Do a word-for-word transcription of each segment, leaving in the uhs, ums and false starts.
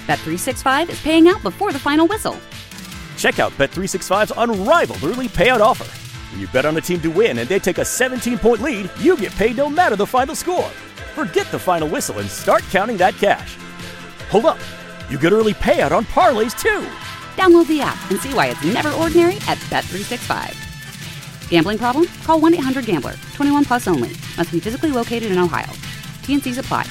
Bet three sixty-five is paying out before the final whistle. Check out Bet three sixty-five's unrivaled early payout offer. When you bet on a team to win and they take a seventeen-point lead, you get paid no matter the final score. Forget the final whistle and start counting that cash. Hold up. You get early payout on parlays, too. Download the app and see why it's never ordinary at Bet three sixty-five. Gambling problem? Call one eight hundred gambler. twenty-one plus only. Must be physically located in Ohio. T N Cs apply.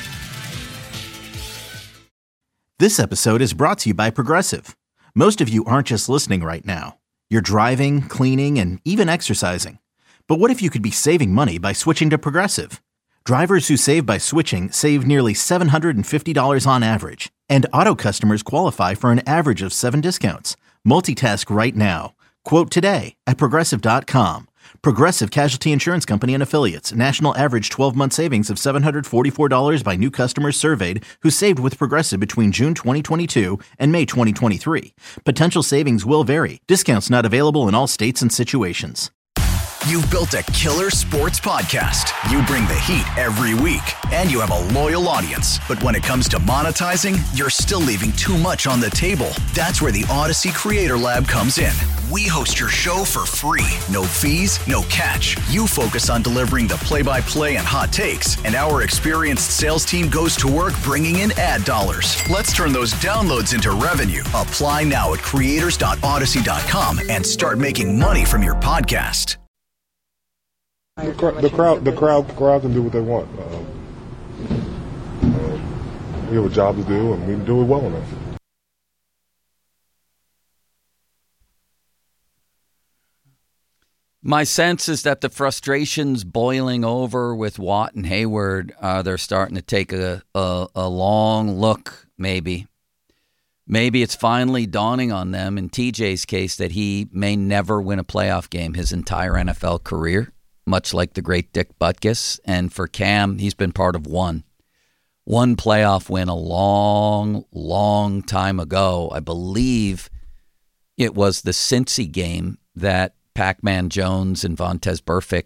This episode is brought to you by Progressive. Most of you aren't just listening right now. You're driving, cleaning, and even exercising. But what if you could be saving money by switching to Progressive? Drivers who save by switching save nearly seven hundred fifty dollars on average. And auto customers qualify for an average of seven discounts. Multitask right now. Quote today at Progressive dot com. Progressive Casualty Insurance Company and Affiliates. National average twelve-month savings of seven hundred forty-four dollars by new customers surveyed who saved with Progressive between June twenty twenty-two and May twenty twenty-three. Potential savings will vary. Discounts not available in all states and situations. You've built a killer sports podcast. You bring the heat every week, and you have a loyal audience. But when it comes to monetizing, you're still leaving too much on the table. That's where the Odyssey Creator Lab comes in. We host your show for free. No fees, no catch. You focus on delivering the play-by-play and hot takes, and our experienced sales team goes to work bringing in ad dollars. Let's turn those downloads into revenue. Apply now at creators dot odyssey dot com and start making money from your podcast. The, cr- the crowd, the crowd, crowd can do what they want. Um, um, we have a job to do, and we do it well enough. My sense is that the frustrations boiling over with Watt and Hayward, uh, they're starting to take a, a, a long look, maybe. Maybe it's finally dawning on them, in T J's case, that he may never win a playoff game his entire N F L career, much like the great Dick Butkus. And for Cam, he's been part of one. One playoff win a long, long time ago. I believe it was the Cincy game that Pac-Man Jones and Vontaze Burfict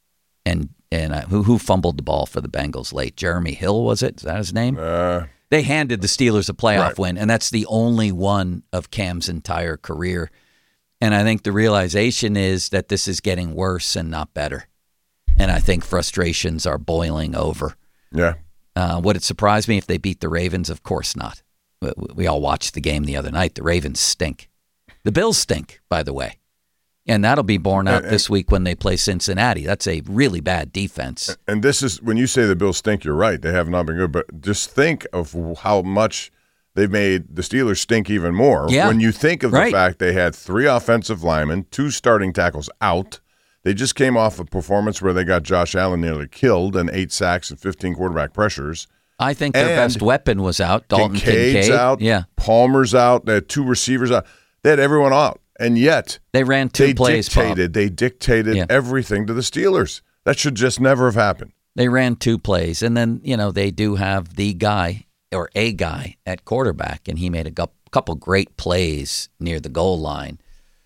and and uh, who who fumbled the ball for the Bengals late? Jeremy Hill, was it? Is that his name? Uh, they handed the Steelers a playoff right. win, and that's the only one of Cam's entire career. And I think the realization is that this is getting worse and not better. And I think frustrations are boiling over. Yeah. Uh, would it surprise me if they beat the Ravens? Of course not. We, we all watched the game the other night. The Ravens stink. The Bills stink, by the way. And that'll be borne out and, and, this week when they play Cincinnati. That's a really bad defense. And this is, when you say the Bills stink, you're right. They have not been good. But just think of how much they've made the Steelers stink even more. Yeah. When you think of right. the fact they had three offensive linemen, two starting tackles out. They just came off a performance where they got Josh Allen nearly killed and eight sacks and fifteen quarterback pressures. I think their and best weapon was out. Dalton Kincaid's Kincaid. out. Yeah. Palmer's out. They had two receivers out. They had everyone out. And yet they ran two they plays. Dictated, Bob. they dictated yeah. everything to the Steelers. That should just never have happened. They ran two plays. And then, you know, they do have the guy or a guy at quarterback, and he made a couple great plays near the goal line.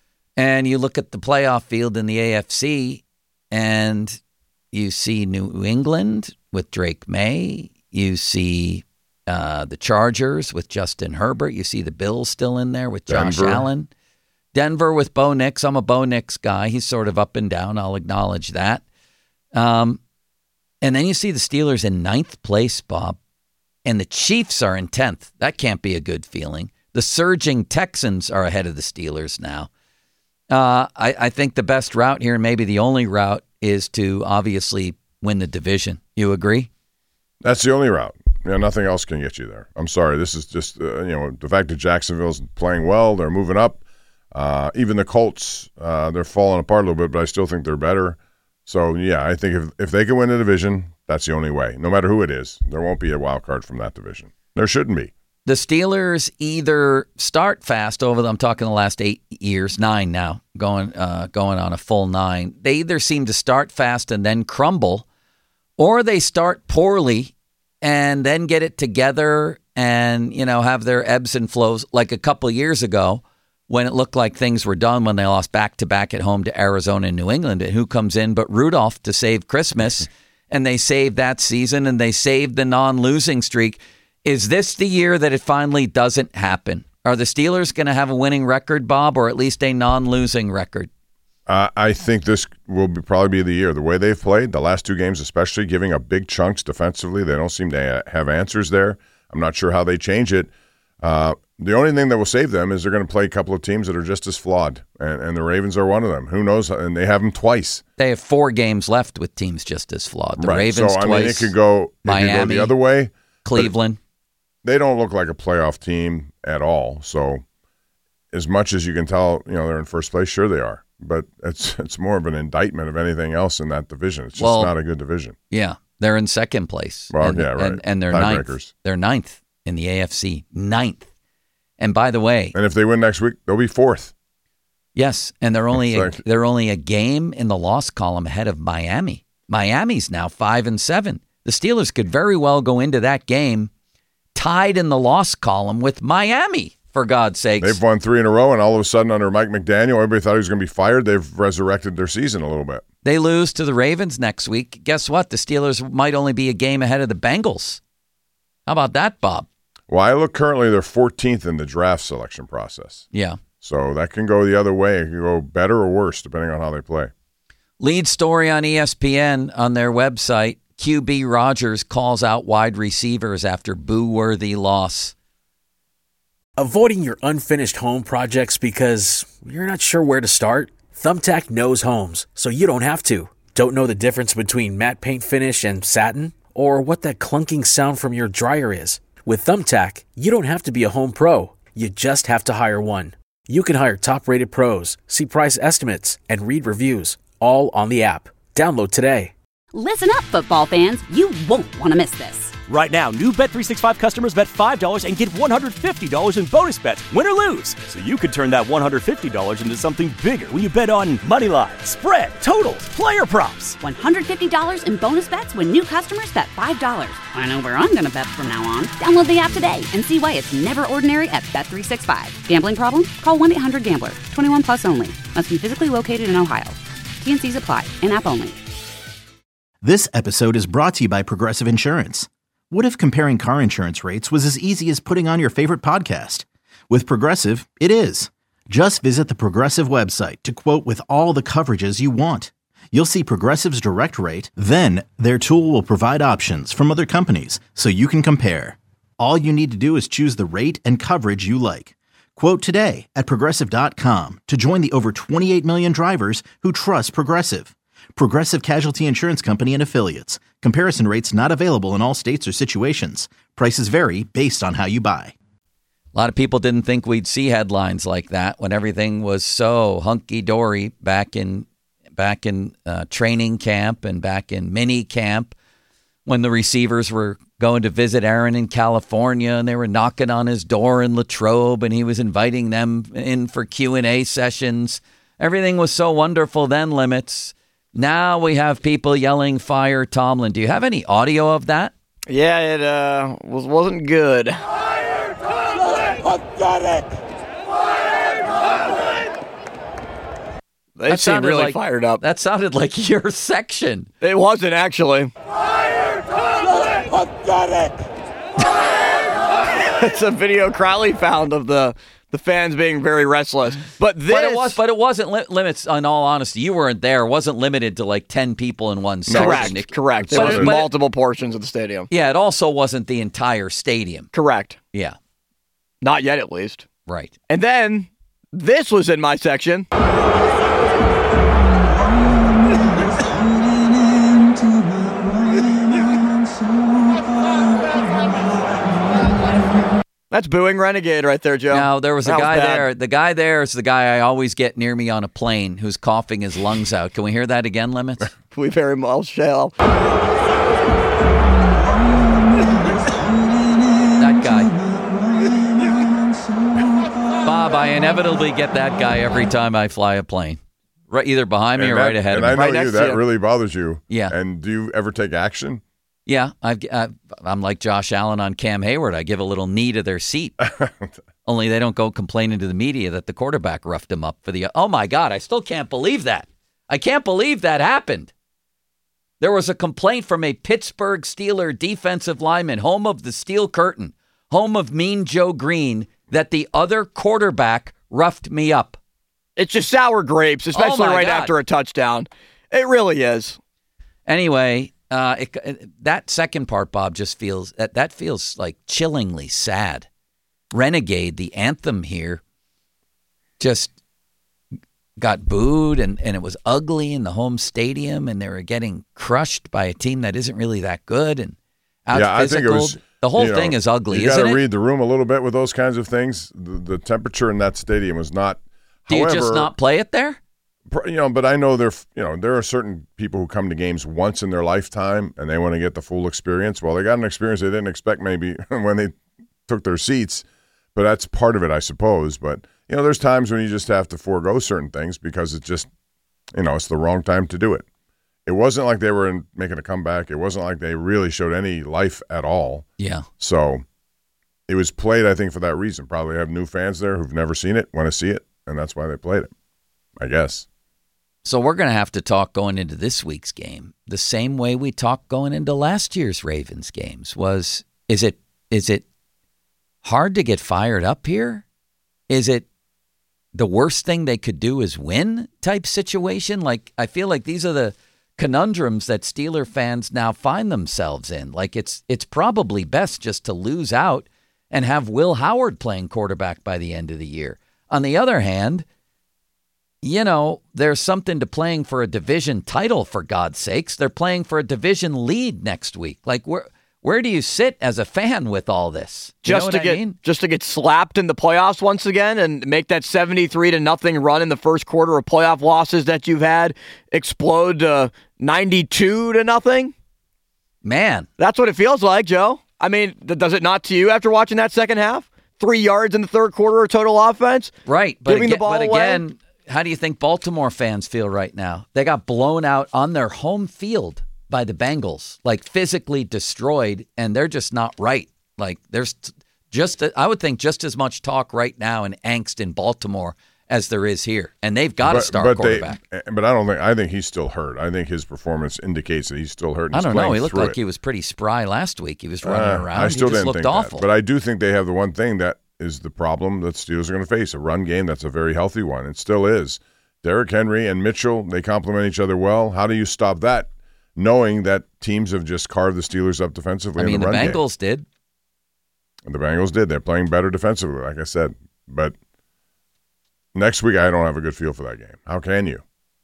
And you look at the playoff field in the A F C, and you see New England with Drake May. You see uh, the Chargers with Justin Herbert. You see the Bills still in there with Josh Denver. Allen. Denver with Bo Nix. I'm a Bo Nix guy. He's sort of up and down. I'll acknowledge that. Um, and then you see the Steelers in ninth place, Bob, and the Chiefs are in tenth. That can't be a good feeling. The surging Texans are ahead of the Steelers now. Uh, I, I think the best route here, and maybe the only route, is to obviously win the division. You agree? That's the only route. You know, nothing else can get you there. I'm sorry. This is just, uh, you know, the fact that Jacksonville's playing well, they're moving up. Uh, even the Colts, uh, they're falling apart a little bit, but I still think they're better. So, yeah, I think if, if they can win the division, that's the only way. No matter who it is, there won't be a wild card from that division. There shouldn't be. The Steelers either start fast over them, I'm talking the last eight years, nine now, going uh, going on a full nine. They either seem to start fast and then crumble, or they start poorly and then get it together and, you know, have their ebbs and flows like a couple years ago when it looked like things were done when they lost back-to-back at home to Arizona and New England. And who comes in but Rudolph to save Christmas? And they saved that season, and they saved the non-losing streak. Is this the year that it finally doesn't happen? Are the Steelers going to have a winning record, Bob, or at least a non-losing record? Uh, I think this will be, probably be the year. The way they've played, the last two games especially, giving up big chunks defensively, they don't seem to have answers there. I'm not sure how they change it. Uh, the only thing that will save them is they're going to play a couple of teams that are just as flawed, and, and the Ravens are one of them. Who knows? And they have them twice. They have four games left with teams just as flawed. The right. Ravens so, I twice. mean, it could go, it Miami, could go the other way. Cleveland. They don't look like a playoff team at all. So as much as you can tell, you know, they're in first place, sure they are. But it's it's more of an indictment of anything else in that division. It's just well, not a good division. Yeah, they're in second place. Well, and, yeah, right. And, and they're ninth. They're ninth in the A F C. Ninth. And by the way, and if they win next week, they'll be fourth. Yes, and they're only a, like, they're only a game in the loss column ahead of Miami. Miami's now five and seven. The Steelers could very well go into that game tied in the loss column with Miami. For God's sakes. They've won three in a row, and all of a sudden under Mike McDaniel, everybody thought he was going to be fired. They've resurrected their season a little bit. They lose to the Ravens next week. Guess what? The Steelers might only be a game ahead of the Bengals. How about that, Bob? Well, I look currently, they're fourteenth in the draft selection process. Yeah. So that can go the other way. It can go better or worse, depending on how they play. Lead story on E S P N on their website, Q B Rogers calls out wide receivers after boo-worthy loss. Avoiding your unfinished home projects because you're not sure where to start? Thumbtack knows homes, so you don't have to. Don't know the difference between matte paint finish and satin? Or what that clunking sound from your dryer is? With Thumbtack, you don't have to be a home pro. You just have to hire one. You can hire top-rated pros, see price estimates, and read reviews, all on the app. Download today. Listen up, football fans. You won't want to miss this. Right now, new Bet three sixty-five customers bet five dollars and get one hundred fifty dollars in bonus bets, win or lose. So you could turn that one hundred fifty dollars into something bigger when you bet on money line, spread, totals, player props. one hundred fifty dollars in bonus bets when new customers bet five dollars. I know where I'm going to bet from now on. Download the app today and see why it's never ordinary at Bet three sixty-five. Gambling problem? Call one eight hundred gambler. twenty-one plus only. Must be physically located in Ohio. T N Cs apply. In-app only. This episode is brought to you by Progressive Insurance. What if comparing car insurance rates was as easy as putting on your favorite podcast? With Progressive, it is. Just visit the Progressive website to quote with all the coverages you want. You'll see Progressive's direct rate, then their tool will provide options from other companies so you can compare. All you need to do is choose the rate and coverage you like. Quote today at Progressive dot com to join the over twenty-eight million drivers who trust Progressive. Progressive Casualty Insurance Company and Affiliates. Comparison rates not available in all states or situations. Prices vary based on how you buy. A lot of people didn't think we'd see headlines like that when everything was so hunky-dory back in back in uh, training camp and back in mini camp when the receivers were going to visit Aaron in California and they were knocking on his door in Latrobe and he was inviting them in for Q and A sessions. Everything was so wonderful then, Limits. Now we have people yelling, fire Tomlin. Do you have any audio of that? Yeah, it uh, was, wasn't good. Fire Tomlin! Pathetic! Fire Tomlin! They seemed really like, fired up. That sounded like your section. It wasn't, actually. Fire Tomlin! Pathetic! Fire Tomlin! It's a video Crowley found of the... The fans being very restless, but this, but it was, but it wasn't li- limits. In all honesty, you weren't there. It wasn't limited to like ten people in one section. Correct, It, correct. There but was it, multiple it, portions of the stadium. Yeah, it also wasn't the entire stadium. Correct. Yeah, not yet, at least. Right. And then this was in my section. That's booing Renegade right there, Joe. Now, there was a that guy was there. The guy there is the guy I always get near me on a plane who's coughing his lungs out. Can we hear that again, Limits? We very well shall. That guy. Bob, I inevitably get that guy every time I fly a plane. Right, either behind me and or that, right ahead and of me. And I know right you, that you. really bothers you. Yeah. And do you ever take action? Yeah, I've, I've, I'm like Josh Allen on Cam Hayward. I give a little knee to their seat. Only they don't go complaining to the media that the quarterback roughed him up for the... Oh, my God, I still can't believe that. I can't believe that happened. There was a complaint from a Pittsburgh Steeler defensive lineman, home of the Steel Curtain, home of Mean Joe Green, that the other quarterback roughed me up. It's just sour grapes, especially oh right God. after a touchdown. It really is. Anyway, uh, it, it, that second part, Bob, just feels that that feels like chillingly sad. Renegade, the anthem here, just got booed, and, and it was ugly in the home stadium, and they were getting crushed by a team that isn't really that good and out yeah, physical. I think it was, the whole you thing know, is ugly, you isn't it? You got to read the room a little bit with those kinds of things. The, the temperature in that stadium was not. Do however, you just not play it there? You know, but I know there. You know, there are certain people who come to games once in their lifetime, and they want to get the full experience. Well, they got an experience they didn't expect maybe when they took their seats, but that's part of it, I suppose. But you know, there's times when you just have to forego certain things because it's just, you know, it's the wrong time to do it. It wasn't like they were in, making a comeback. It wasn't like they really showed any life at all. Yeah. So it was played, I think, for that reason. Probably have new fans there who've never seen it, want to see it, and that's why they played it, I guess. So we're going to have to talk going into this week's game the same way we talked going into last year's Ravens games. Was is it is it hard to get fired up here? Is it the worst thing they could do is win type situation? Like, I feel like these are the conundrums that Steeler fans now find themselves in. Like, it's it's probably best just to lose out and have Will Howard playing quarterback by the end of the year. On the other hand, you know, there's something to playing for a division title, for God's sakes. They're playing for a division lead next week. Like, where where do you sit as a fan with all this? You just know to what get I mean? just to get slapped in the playoffs once again and make that seventy-three to nothing run in the first quarter of playoff losses that you've had explode to ninety-two to nothing? Man. That's what it feels like, Joe. I mean, th- does it not to you after watching that second half? Three yards in the third quarter of total offense? Right. But giving again, the ball but away? again, how do you think Baltimore fans feel right now? They got blown out on their home field by the Bengals, like physically destroyed, and they're just not right. Like, there's just, I would think, just as much talk right now and angst in Baltimore as there is here, and they've got but, a star but quarterback. They, but I don't think I think he's still hurt. I think his performance indicates that he's still hurt. And I he's don't know. playing He looked through like it. he was pretty spry last week. He was running Uh, around. I still he just didn't looked think awful. that. But I do think they have the one thing that is the problem that Steelers are going to face, a run game that's a very healthy one. It still is. Derrick Henry and Mitchell, they complement each other well. How do you stop that, knowing that teams have just carved the Steelers up defensively I mean, in the, the run Bengals game? did. And the Bengals did. They're playing better defensively, like I said. But next week, I don't have a good feel for that game. How can you?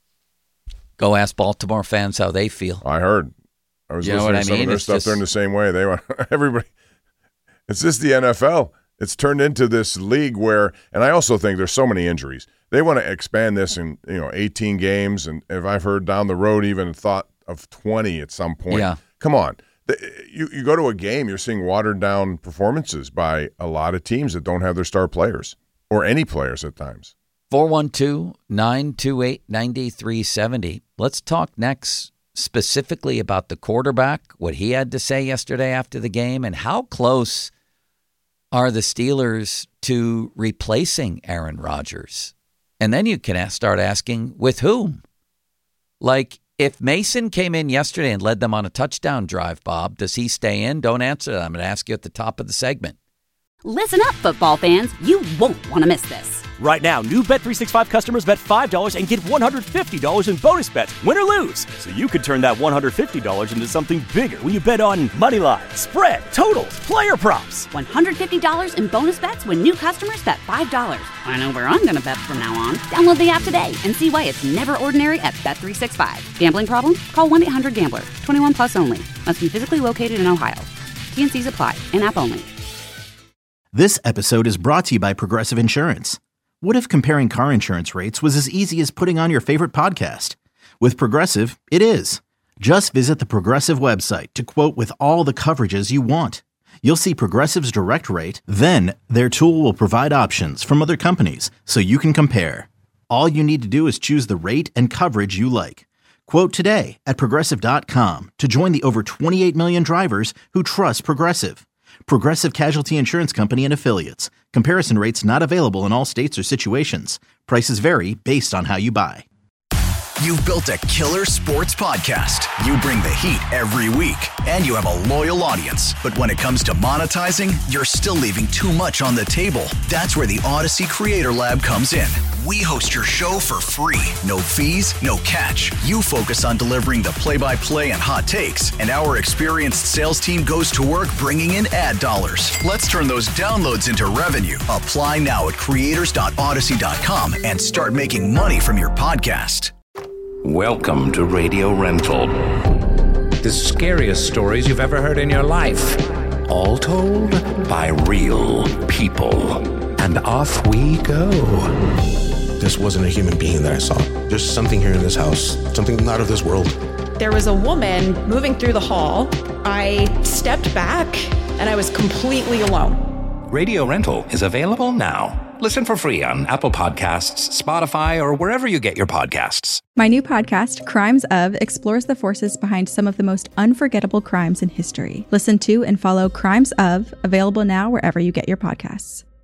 Go ask Baltimore fans how they feel. I heard. I was You know listening what I to some mean? of their It's stuff. just- They're in the same way. They want everybody. It's just the N F L. It's turned into this league where, and I also think there's so many injuries. They want to expand this in, you know, eighteen games, and if I've heard down the road, even thought of twenty at some point. Yeah. Come on. The- You you go to a game, you're seeing watered down performances by a lot of teams that don't have their star players or any players at times. four one two, nine two eight, nine three seven zero. Let's talk next specifically about the quarterback, what he had to say yesterday after the game, and how close are the Steelers to replacing Aaron Rodgers? And then you can ask, start asking, with whom? Like, if Mason came in yesterday and led them on a touchdown drive, Bob, does he stay in? Don't answer that. I'm going to ask you at the top of the segment. Listen up, football fans. You won't want to miss this. Right now, new Bet three sixty-five customers bet five dollars and get one hundred fifty dollars in bonus bets, win or lose. So you could turn that one hundred fifty dollars into something bigger when you bet on money line, spread, totals, player props. one hundred fifty dollars in bonus bets when new customers bet five dollars. I know where I'm going to bet from now on. Download the app today and see why it's never ordinary at Bet three sixty-five. Gambling problem? Call one eight hundred gambler. twenty-one plus only. Must be physically located in Ohio. T N Cs apply. In-app only. This episode is brought to you by Progressive Insurance. What if comparing car insurance rates was as easy as putting on your favorite podcast? With Progressive, it is. Just visit the Progressive website to quote with all the coverages you want. You'll see Progressive's direct rate, then their tool will provide options from other companies so you can compare. All you need to do is choose the rate and coverage you like. Quote today at Progressive dot com to join the over twenty-eight million drivers who trust Progressive. Progressive Casualty Insurance Company and Affiliates. Comparison rates not available in all states or situations. Prices vary based on how you buy. You've built a killer sports podcast. You bring the heat every week, and you have a loyal audience. But when it comes to monetizing, you're still leaving too much on the table. That's where the Odyssey Creator Lab comes in. We host your show for free. No fees, no catch. You focus on delivering the play-by-play and hot takes, and our experienced sales team goes to work bringing in ad dollars. Let's turn those downloads into revenue. Apply now at creators dot odyssey dot com and start making money from your podcast. Welcome to Radio Rental. The scariest stories you've ever heard in your life. All told by real people. And off we go. This wasn't a human being that I saw. There's something here in this house, something not of this world. There was a woman moving through the hall. I stepped back and I was completely alone. Radio Rental is available now. Listen for free on Apple Podcasts, Spotify, or wherever you get your podcasts. My new podcast, Crimes Of, explores the forces behind some of the most unforgettable crimes in history. Listen to and follow Crimes Of, available now wherever you get your podcasts.